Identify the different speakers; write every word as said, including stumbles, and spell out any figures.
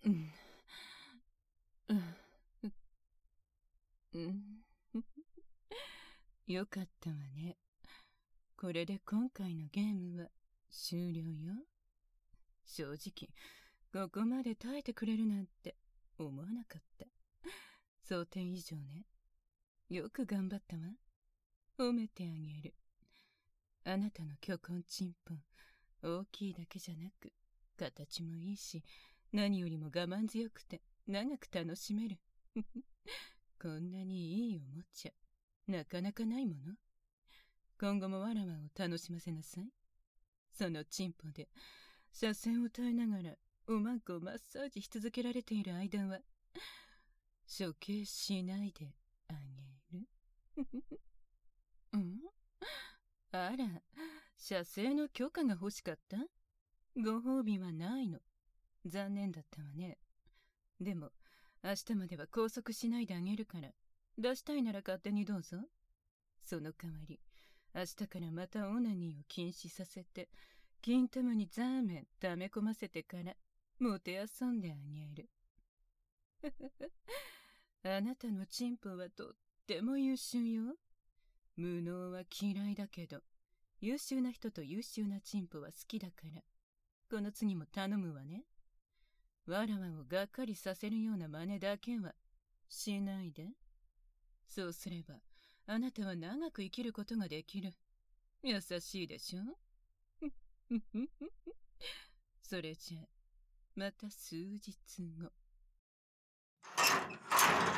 Speaker 1: うん。うん。うん。よかったわね。これで今回のゲームは終了よ。正直、ここまで耐えてくれるなんて思わなかった。想定以上ね。よく頑張ったわ。褒めてあげる。あなたの巨根チンポン、大きいだけじゃなく、形もいいし、何よりも我慢強くて長く楽しめる。こんなにいいおもちゃ、なかなかないもの。今後もわらわを楽しませなさい。そのチンポで、車線を耐えながら、おまんこをマッサージし続けられている間は、処刑しないであげる。ん？あら、射精の許可が欲しかった？ご褒美はないの。残念だったわね。でも、明日までは拘束しないであげるから、出したいなら勝手にどうぞ。その代わり、明日からまたオナニーを禁止させて、金玉にザーメン溜め込ませてから、もてあそんであげる。あなたのチンポはとっても優秀よ。無能は嫌いだけど、優秀な人と優秀なチンポは好きだから、この次も頼むわね。わらわをがっかりさせるような真似だけはしないで。そうすれば、あなたは長く生きることができる。優しいでしょ？それじゃ、また数日後。